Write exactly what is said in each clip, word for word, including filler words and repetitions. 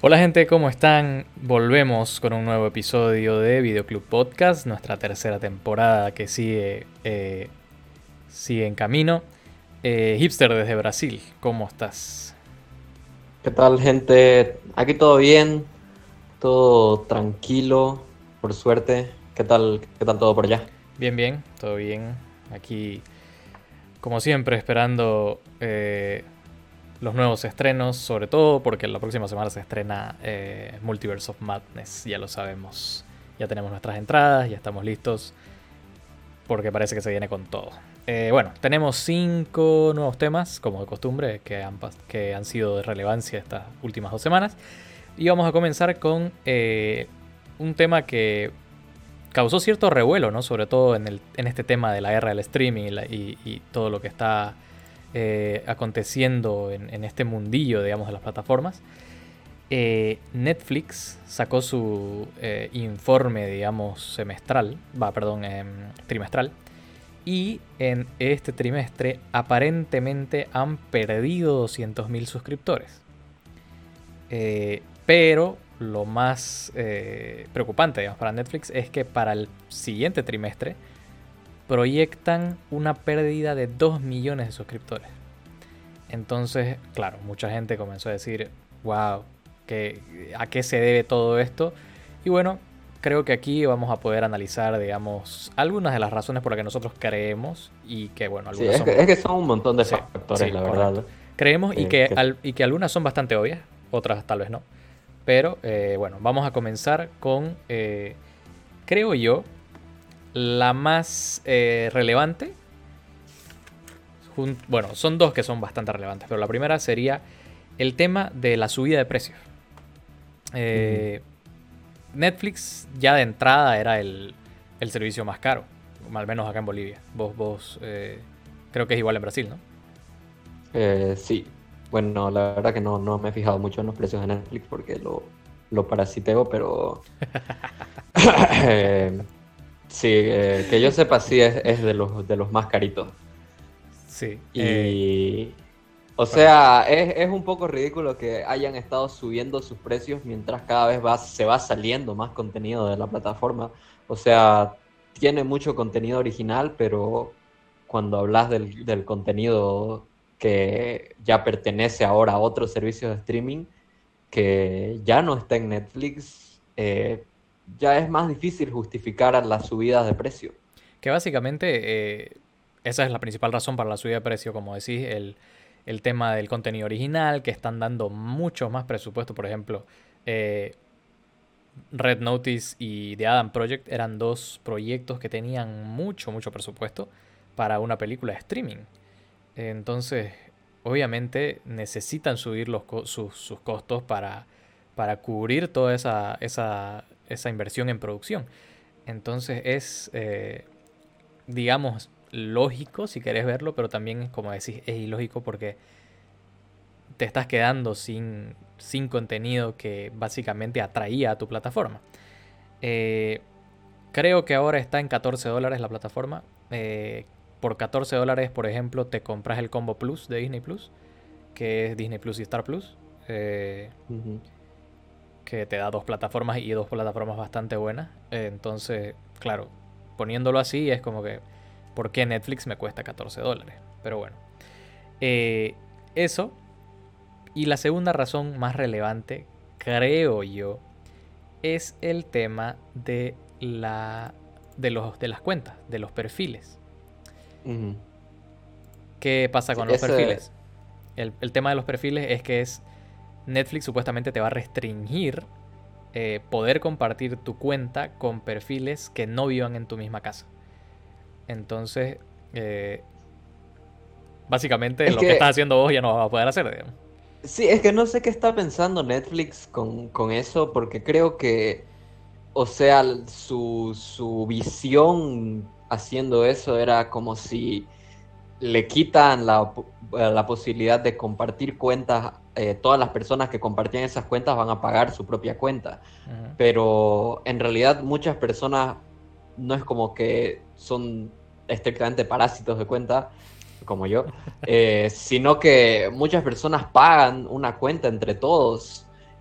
Hola gente, ¿cómo están? Volvemos con un nuevo episodio de Videoclub Podcast, nuestra tercera temporada que sigue, eh, sigue en camino. Eh, Hipster desde Brasil, ¿cómo estás? ¿Qué tal, gente? Aquí todo bien, todo tranquilo, por suerte. ¿Qué tal, qué tal todo por allá? Bien, bien, todo bien. Aquí, como siempre, esperando eh, los nuevos estrenos, sobre todo porque la próxima semana se estrena eh, Multiverse of Madness, ya lo sabemos. Ya tenemos nuestras entradas, ya estamos listos. Porque parece que se viene con todo. Eh, bueno, tenemos cinco nuevos temas, como de costumbre, que han, que han sido de relevancia estas últimas dos semanas. Y vamos a comenzar con eh, un tema que causó cierto revuelo, ¿no? Sobre todo en, el, en este tema de la guerra del streaming y, la, y, y todo lo que está eh, aconteciendo en, en, este mundillo, digamos, de las plataformas. Eh, Netflix sacó su eh, informe, digamos, semestral, va, perdón, eh, trimestral, y en este trimestre aparentemente han perdido doscientos mil suscriptores. Eh, pero lo más eh, preocupante, digamos, para Netflix es que para el siguiente trimestre proyectan una pérdida de dos millones de suscriptores. Entonces, claro, mucha gente comenzó a decir, wow, ¿qué, ¿a qué se debe todo esto? Y bueno, creo que aquí vamos a poder analizar, digamos, algunas de las razones por las que nosotros creemos y que, bueno, Sí, algunas es son... que, es que son un montón de Sí, factores, sí, la correcto. verdad. Creemos y eh, que, que, al, y que algunas son bastante obvias, otras tal vez no. Pero, eh, bueno, vamos a comenzar con, eh, creo yo, la más eh, relevante. Bueno, son dos que son bastante relevantes, pero la primera sería el tema de la subida de precios. ujú. Eh, Netflix ya de entrada era el, el servicio más caro, al menos acá en Bolivia. Vos, vos eh, creo que es igual en Brasil, ¿no? Eh, sí, bueno, la verdad que no, no me he fijado mucho en los precios de Netflix porque lo, lo parasiteo, pero eh, sí, eh, que yo sepa, sí es, es de los, de los más caritos. Sí, eh, Y, o correcto. sea, es, es un poco ridículo que hayan estado subiendo sus precios mientras cada vez va, se va saliendo más contenido de la plataforma. O sea, tiene mucho contenido original, pero cuando hablas del, del contenido que ya pertenece ahora a otros servicios de streaming, que ya no está en Netflix, eh, ya es más difícil justificar las subidas de precio. Que básicamente eh, esa es la principal razón para la subida de precio, como decís, el, el tema del contenido original, que están dando mucho más presupuesto. Por ejemplo, eh, Red Notice y The Adam Project eran dos proyectos que tenían mucho, mucho presupuesto para una película de streaming. Entonces, obviamente necesitan subir los co sus, sus, costos para, para cubrir toda esa, esa, esa inversión en producción. Entonces es, eh, digamos, lógico si querés verlo, pero también, como decís, es ilógico porque te estás quedando sin, sin contenido que básicamente atraía a tu plataforma. Eh, Creo que ahora está en catorce dólares la plataforma. Eh, por catorce dólares, por ejemplo, te compras el combo Plus de Disney Plus, que es Disney Plus y Star Plus, eh, Ujú. que te da dos plataformas y dos plataformas bastante buenas. Eh, entonces, claro, poniéndolo así es como que, ¿por qué Netflix me cuesta catorce dólares? Pero bueno, eh, eso. Y la segunda razón más relevante, creo yo, es el tema de la de los de las cuentas, de los perfiles. Ujú. ¿Qué pasa Sí, con los ese, perfiles? El, el tema de los perfiles es que es Netflix supuestamente te va a restringir eh, poder compartir tu cuenta con perfiles que no vivan en tu misma casa. Entonces, eh, básicamente es lo que estás que haciendo vos ya no vas a poder hacer, digamos. sí, es que no sé qué está pensando Netflix con, con eso, porque creo que, o sea, l- su, su visión haciendo eso era como si le quitan la, po- eh, la posibilidad de compartir cuentas, eh, todas las personas que compartían esas cuentas van a pagar su propia cuenta, Ujú. pero en realidad muchas personas no es como que son estrictamente parásitos de cuenta, como yo, eh, sino que muchas personas pagan una cuenta entre todos.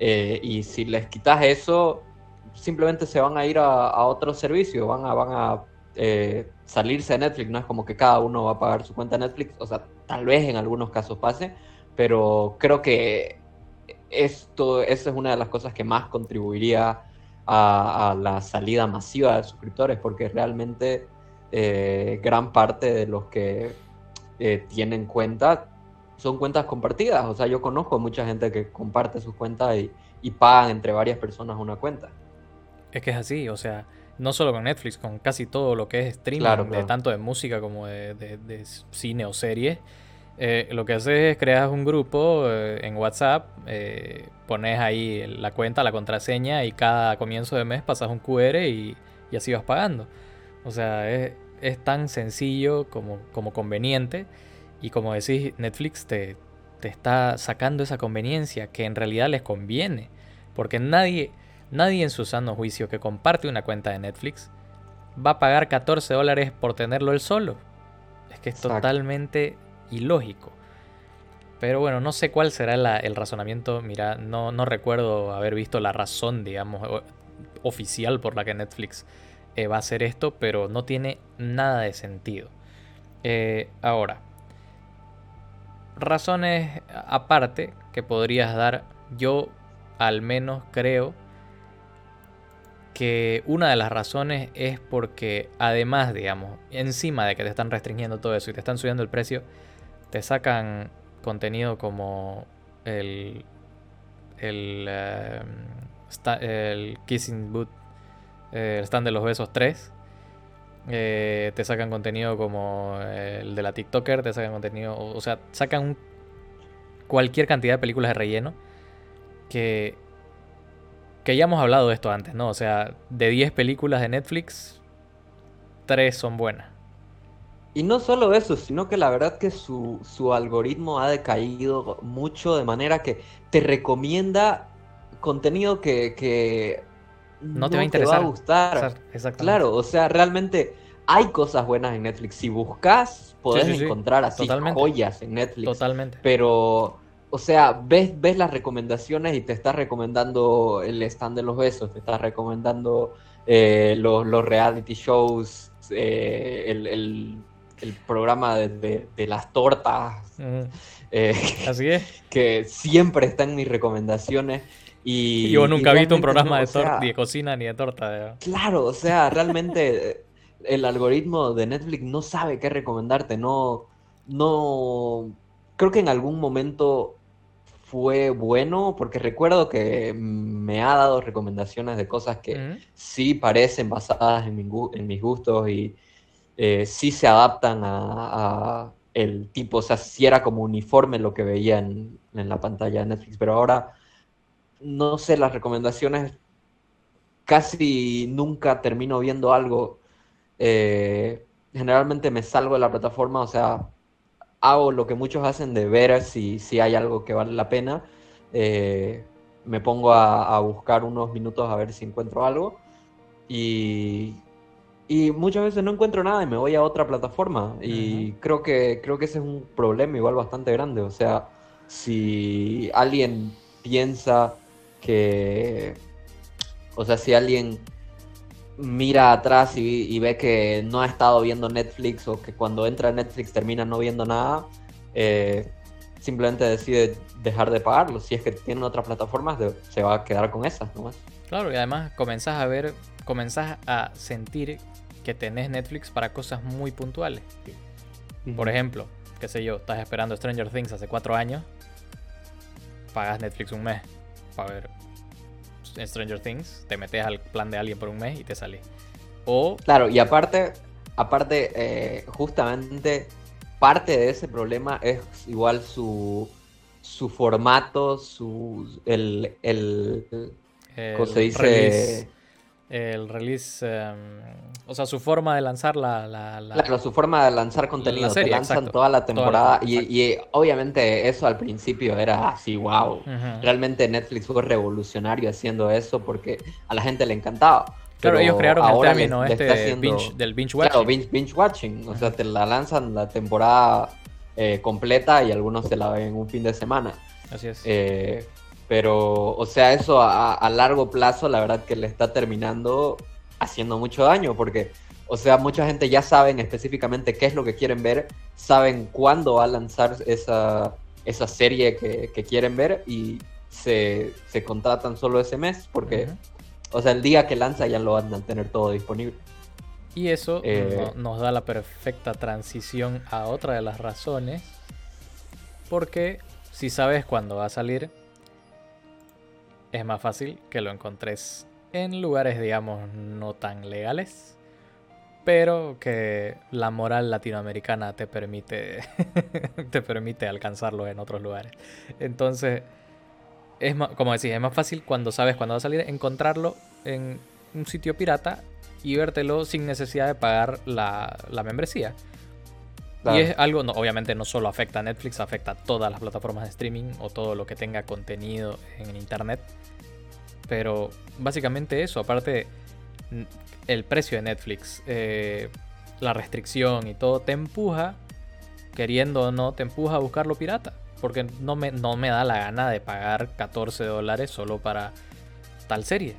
Eh, y si les quitas eso, simplemente se van a ir a, a otro servicio, van a, van a eh, salirse de Netflix. No es como que cada uno va a pagar su cuenta de Netflix, o sea, tal vez en algunos casos pase, pero creo que esto, esa es una de las cosas que más contribuiría a, a la salida masiva de suscriptores, porque realmente eh, gran parte de los que eh, tienen cuenta son cuentas compartidas. O sea, yo conozco mucha gente que comparte sus cuentas y, y pagan entre varias personas una cuenta. Es que es así, o sea, no solo con Netflix, con casi todo lo que es Claro, streaming, de claro. tanto de música como de, de- de cine o series. Eh, lo que haces es creas un grupo eh, en WhatsApp, eh, pones ahí la cuenta, la contraseña y cada comienzo de mes pasas un Q R y, y así vas pagando. O sea, es, es tan sencillo como, como conveniente y como decís, Netflix te, te está sacando esa conveniencia que en realidad les conviene. Porque nadie, nadie en su sano juicio que comparte una cuenta de Netflix va a pagar catorce dólares por tenerlo él solo. Es que es Exacto. totalmente ilógico. Pero bueno, no sé cuál será la- el razonamiento. Mira, no, no recuerdo haber visto la razón, digamos, o- oficial por la que Netflix eh, va a hacer esto, pero no tiene nada de sentido. Eh, ahora, razones aparte que podrías dar, yo al menos creo que una de las razones es porque además, digamos, encima de que te están restringiendo todo eso y te están subiendo el precio, te sacan contenido como el el, eh, sta- el Kissing Booth, eh, el stand de los besos tres. Eh, te sacan contenido como el de la TikToker, te sacan contenido, o sea, sacan un- cualquier cantidad de películas de relleno que, que ya hemos hablado de esto antes, ¿no? O sea, de diez películas de Netflix, tres son buenas. Y no solo eso, sino que la verdad que su, su algoritmo ha decaído mucho, de manera que te recomienda contenido que, que No te va a no te va a interesar. gustar. Exactamente. Claro, o sea, realmente hay cosas buenas en Netflix. Si buscas, Sí, podés sí, sí. encontrar así Totalmente. joyas en Netflix. Totalmente. Pero, o sea, ves, ves las recomendaciones y te está recomendando el stand de los besos, te está recomendando eh, los, los reality shows, eh, el, el- el programa de, de- de las tortas, Ujú. eh, Así es. que siempre está en mis recomendaciones. Y vos Y, y nunca has visto un realmente programa no, de, o tor de sea, cocina ni de torta. digamos. claro, o sea, realmente eh, el algoritmo de Netflix no sabe qué recomendarte, no, no, creo que en algún momento fue bueno, porque recuerdo que me ha dado recomendaciones de cosas que Ujú. sí parecen basadas en, mi gu- en mis gustos y eh, sí se adaptan a, a el tipo, o sea, sí era como uniforme lo que veía en, en la pantalla de Netflix, pero ahora, no sé, las recomendaciones casi nunca termino viendo algo. Eh, generalmente me salgo de la plataforma, o sea, hago lo que muchos hacen de ver si, si hay algo que vale la pena. Eh, Me pongo a, a buscar unos minutos a ver si encuentro algo y, y muchas veces no encuentro nada y me voy a otra plataforma Ujú. y creo que, creo que ese es un problema igual bastante grande. O sea, si alguien piensa que, o sea, si alguien mira atrás y, y ve que no ha estado viendo Netflix o que cuando entra a Netflix termina no viendo nada, eh, simplemente decide dejar de pagarlo. Si es que tiene otras plataformas, de- se va a quedar con esas nomás. Claro, y además comenzás a ver, comenzás a sentir que tenés Netflix para cosas muy puntuales. Por Ujú. ejemplo, qué sé yo, estás esperando Stranger Things hace cuatro años, pagas Netflix un mes para ver Stranger Things, te metes al plan de alguien por un mes y te sale. O... Claro, y aparte, aparte eh, justamente parte de ese problema es igual su, su formato, su, el, el, el- ¿cómo se el release, dice? el release, um, o sea, su forma de lanzar la, la, la, Claro, su forma de lanzar la contenido, te serie, lanzan exacto. toda la Toda la temporada temporada, y, exacto. y obviamente eso al principio era así, wow. Uh-huh. Realmente Netflix fue revolucionario haciendo eso porque a la gente le encantaba, Claro, ellos pero crearon el ahora le, término le este está de binge, haciendo, del binge claro, watching. binge, binge watching, o sea, Uh-huh. te la lanzan la temporada eh, completa y algunos se la ven en un fin de semana. Así es. Eh, Pero, o sea, eso a, a largo plazo, la verdad que le está terminando haciendo mucho daño, porque, o sea, mucha gente ya saben específicamente qué es lo que quieren ver, saben cuándo va a lanzar esa, esa serie que, que quieren ver y se, se contratan solo ese mes, porque, Ujú. o sea, el día que lanza ya lo van a tener todo disponible. Y eso no- Eh, nos da la perfecta transición a otra de las razones, porque si sabes cuándo va a salir, es más fácil que lo encontres en lugares, digamos, no tan legales, pero que la moral latinoamericana te permite, te permite alcanzarlos en otros lugares. Entonces, es más, como decís, es más fácil cuando sabes cuándo va a salir, encontrarlo en un sitio pirata y vértelo sin necesidad de pagar la, la membresía. Y claro. es algo, no, obviamente no solo afecta a Netflix, afecta a todas las plataformas de streaming o todo lo que tenga contenido en internet. Pero básicamente eso, aparte el precio de Netflix, eh, la restricción y todo, te empuja, queriendo o no, te empuja a buscarlo pirata. Porque no me, no me da la gana de pagar catorce dólares solo para tal serie.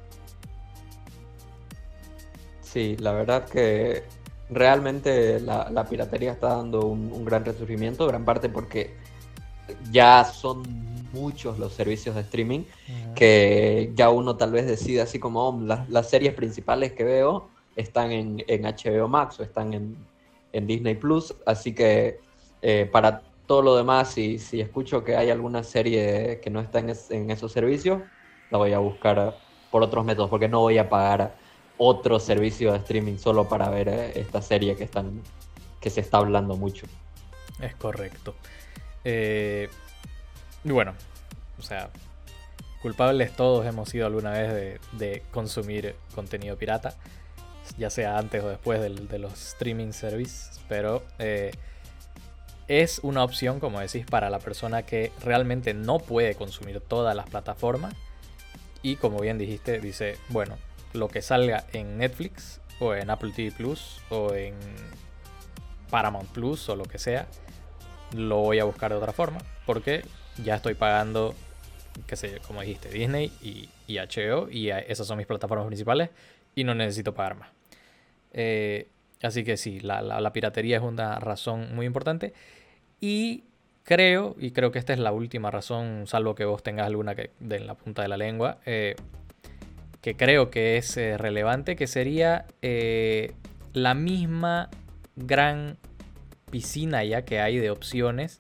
Sí, la verdad que realmente la, la piratería está dando un, un gran resurgimiento, gran parte porque ya son muchos los servicios de streaming Uh-huh. que ya uno tal vez decide así como oh, las, las series principales que veo están en, en H B O Max o están en, en Disney Plus, así que eh, para todo lo demás, si, si escucho que hay alguna serie que no está en, es- en esos servicios, la voy a buscar por otros métodos, porque no voy a pagar otro servicio de streaming solo para ver eh, esta serie que están que se está hablando mucho. Es correcto. Eh, y bueno, o sea, culpables todos hemos sido alguna vez de, de consumir contenido pirata, ya sea antes o después del, de los streaming services, pero eh, es una opción, como decís, para la persona que realmente no puede consumir todas las plataformas y como bien dijiste, dice, bueno, lo que salga en Netflix o en Apple T V Plus o en Paramount Plus o lo que sea, lo voy a buscar de otra forma porque ya estoy pagando, qué sé yo, como dijiste, Disney y, y H B O y esas son mis plataformas principales y no necesito pagar más. Eh, así que sí, la, la, la piratería es una razón muy importante y creo, y creo que esta es la última razón, salvo que vos tengas alguna que de en la punta de la lengua, eh, que creo que es eh, relevante, que sería eh, la misma gran piscina ya que hay de opciones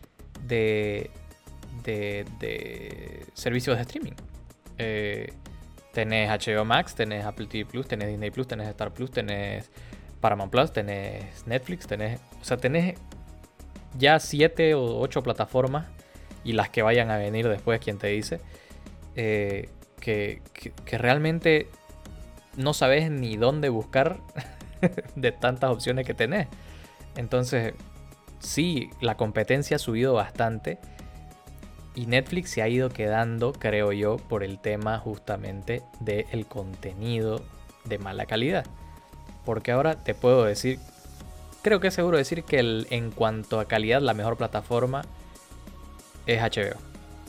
de, de, de servicios de streaming. Eh, tenés H B O Max, tenés Apple T V Plus, tenés Disney Plus, tenés Star Plus, tenés Paramount Plus, tenés Netflix, tenés, o sea, tenés ya siete o ocho plataformas y las que vayan a venir después, quien te dice, eh, que, que, que realmente no sabes ni dónde buscar de tantas opciones que tenés. Entonces, sí, la competencia ha subido bastante y Netflix se ha ido quedando, creo yo, por el tema justamente del contenido de mala calidad. Porque ahora te puedo decir, creo que es seguro decir que el, en cuanto a calidad la mejor plataforma es H B O.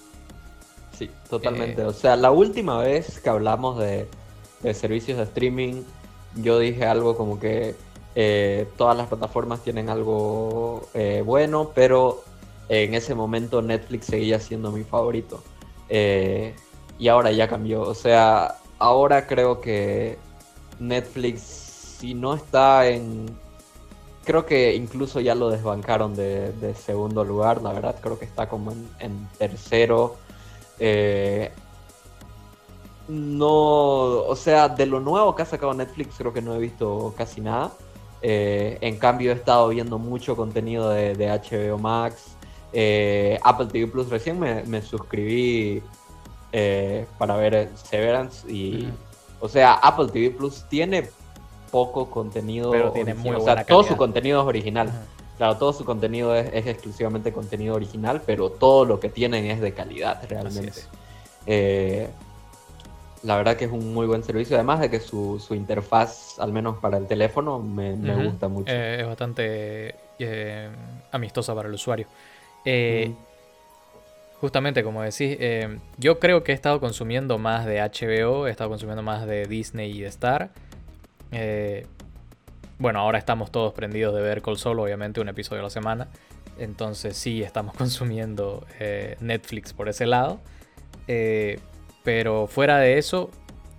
Sí, Eh, totalmente. O sea, la última vez que hablamos de, de servicios de streaming, yo dije algo como que eh, todas las plataformas tienen algo eh, bueno, pero en ese momento Netflix seguía siendo mi favorito. Eh, y ahora ya cambió. O sea, ahora creo que Netflix, si no está en... Creo que incluso ya lo desbancaron de, de segundo lugar, la verdad, creo que está como en, en tercero. Eh, no, o sea, de lo nuevo que ha sacado Netflix creo que no he visto casi nada. Eh, en cambio he estado viendo mucho contenido de, de H B O Max, eh, Apple T V Plus. Recién me, me suscribí eh, para ver Severance y, uh-huh. o sea, Apple T V Plus tiene poco contenido Pero tiene muy original, o buena sea, todo su calidad. contenido es original. Uh-huh. Claro, todo su contenido es, es exclusivamente contenido original, pero todo lo que tienen es de calidad Así realmente. es. Eh, la verdad que es un muy buen servicio, además de que su, su interfaz, al menos para el teléfono, me, me Uh-huh. gusta mucho. Eh, es bastante eh, amistosa para el usuario. Eh, Mm. Justamente como decís, eh, yo creo que he estado consumiendo más de H B O, he estado consumiendo más de Disney y de Star. Eh, bueno, ahora estamos todos prendidos de ver Call Saul, obviamente un episodio a la semana. Entonces sí, estamos consumiendo eh, Netflix por ese lado. Eh, pero fuera de eso,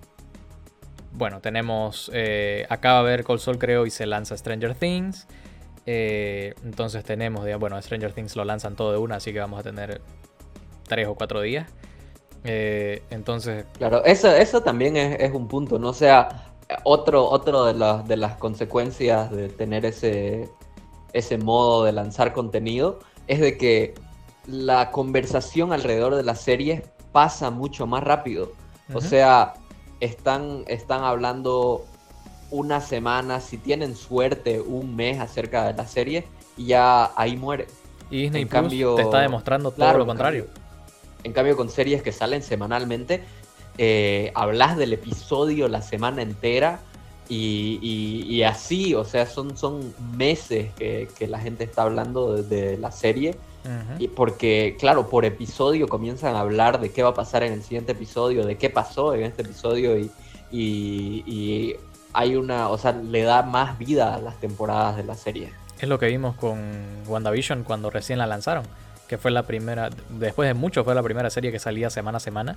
bueno, tenemos... Eh, acaba de ver Call Saul, creo, y se lanza Stranger Things. Eh, entonces tenemos, digamos, bueno, Stranger Things lo lanzan todo de una, así que vamos a tener tres o cuatro días. Eh, entonces... Claro, eso, eso también es, es un punto, ¿no? O sea, otro, otro de, las de las consecuencias de tener ese, ese modo de lanzar contenido es de que la conversación alrededor de las series pasa mucho más rápido. Uh-huh. O sea, están, están hablando una semana, si tienen suerte, un mes acerca de la serie y ya ahí muere. Y Disney Plus cambio, te está demostrando todo claro, lo contrario. En cambio, en cambio, con series que salen semanalmente, eh, hablas del episodio la semana entera y, y, y así, o sea, son, son meses que, que la gente está hablando de, de la serie. Uh-huh. Y porque, claro, por episodio comienzan a hablar de qué va a pasar en el siguiente episodio, de qué pasó en este episodio y, y, y hay una, o sea, le da más vida a las temporadas de la serie. Es lo que vimos con WandaVision cuando recién la lanzaron, que fue la primera, después de mucho fue la primera serie que salía semana a semana.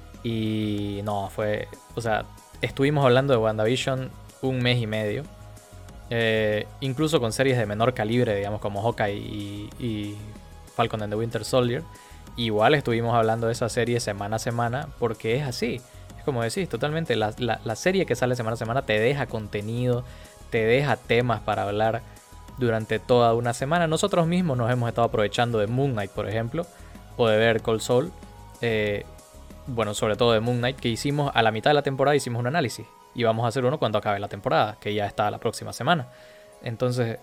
Y no, fue, o sea, estuvimos hablando de WandaVision un mes y medio. Eh, incluso con series de menor calibre, digamos, como Hawkeye y, y Falcon and the Winter Soldier. Igual estuvimos hablando de esa serie semana a semana, porque es así. Es como decís, totalmente, la, la, la serie que sale semana a semana te deja contenido, te deja temas para hablar durante toda una semana. Nosotros mismos nos hemos estado aprovechando de Moon Knight, por ejemplo, o de ver Call Saul. Eh, bueno, sobre todo de Moon Knight, que hicimos a la mitad de la temporada, hicimos un análisis. Y vamos a hacer uno cuando acabe la temporada, que ya está la próxima semana. Entonces,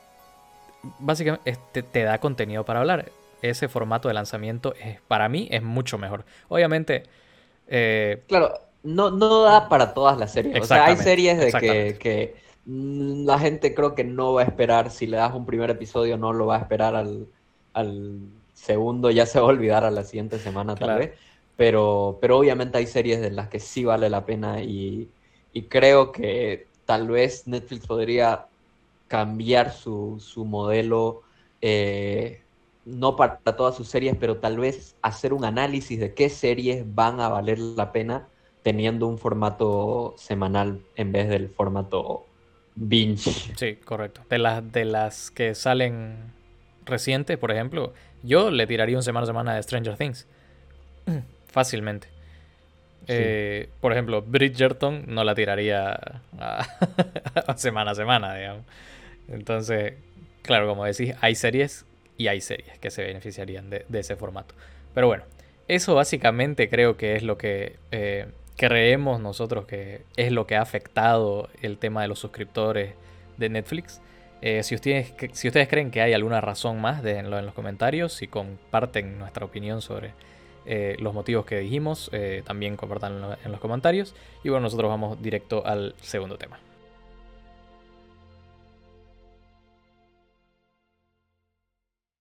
básicamente te, te da contenido para hablar. Ese formato de lanzamiento es, para mí es mucho mejor. Obviamente... Eh, claro, no, no da para todas las series. O sea, hay series de que, que la gente creo que no va a esperar. Si le das un primer episodio, no lo va a esperar al, al segundo. Ya se va a olvidar a la siguiente semana, tal claro. vez. Pero, pero obviamente hay series de las que sí vale la pena y, y creo que tal vez Netflix podría cambiar su, su modelo, eh, no para todas sus series, pero tal vez hacer un análisis de qué series van a valer la pena teniendo un formato semanal en vez del formato binge. Sí, correcto. De las, de las que salen recientes, por ejemplo, yo le tiraría un semana a semana de Stranger Things. Fácilmente. Sí. Eh, por ejemplo, Bridgerton no la tiraría a, a semana a semana, digamos. Entonces, claro, como decís, hay series y hay series que se beneficiarían de, de ese formato. Pero bueno, eso básicamente creo que es lo que eh, creemos nosotros que es lo que ha afectado el tema de los suscriptores de Netflix. Eh, si, ustedes, si ustedes creen que hay alguna razón más, déjenlo en los comentarios y comparten nuestra opinión sobre Eh, los motivos que dijimos, eh, también compartan en los comentarios. Y bueno, nosotros vamos directo al segundo tema.